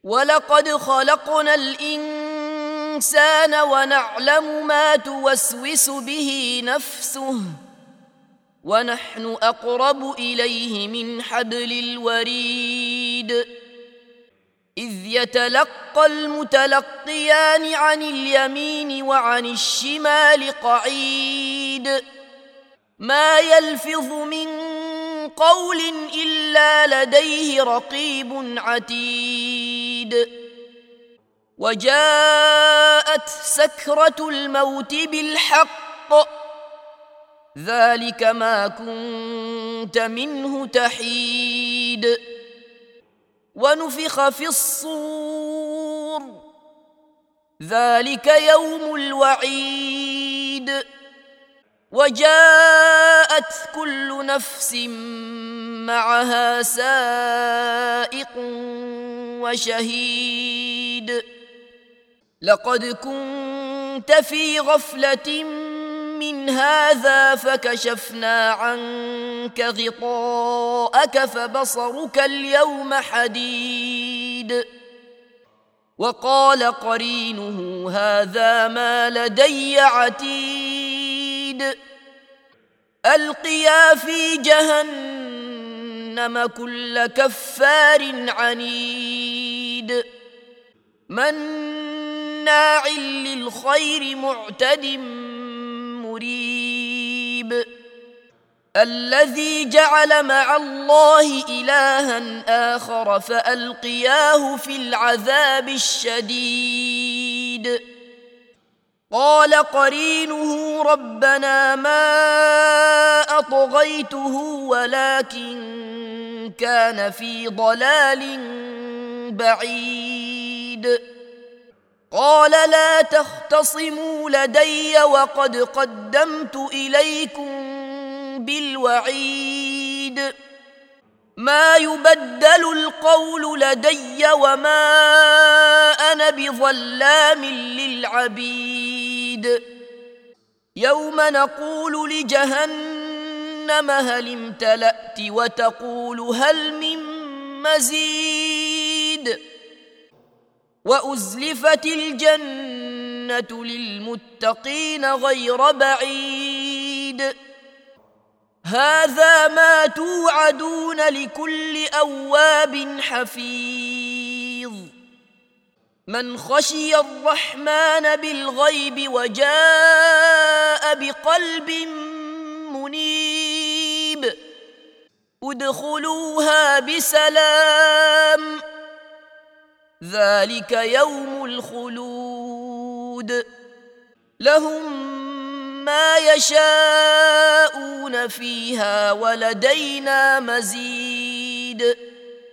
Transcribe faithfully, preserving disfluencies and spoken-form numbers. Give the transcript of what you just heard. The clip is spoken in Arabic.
ولقد خلقنا الإنسان ونعلم ما توسوس به نفسه ونحن أقرب إليه من حبل الوريد إذ يتلقى المتلقيان عن اليمين وعن الشمال قعيد ما يلفظ من قول إلا لديه رقيب عتيد وجاءت سكرة الموت بالحق ذلك ما كنت منه تحيد ونفخ في الصور ذلك يوم الوعيد وجاءت كل نفس معها سائق وشهيد لقد كنت في غفلة من هذا فكشفنا عنك غطاءك فبصرك اليوم حديد وقال قرينه هذا ما لدي عتيد ألقيا في جهنم كل كفار عنيد مناع للخير معتد مريب الذي جعل مع الله إلها آخر فألقياه في العذاب الشديد قال قرينه ربنا ما أطغيته ولكن كان في ضلال بعيد قال لا تختصموا لدي وقد قدمت إليكم بالوعيد ما يبدل القول لدي وما أنا بظلام للعبيد يوم نقول لجهنم هل امتلأت وتقول هل من مزيد وأزلفت الجنة للمتقين غير بعيد هذا ما توعدون لكل أواب حفيظ من خشي الرحمن بالغيب وجاء بقلب منيب ادخلوها بسلام ذلك يوم الخلود لهم ما يشاءون فيها ولدينا مزيد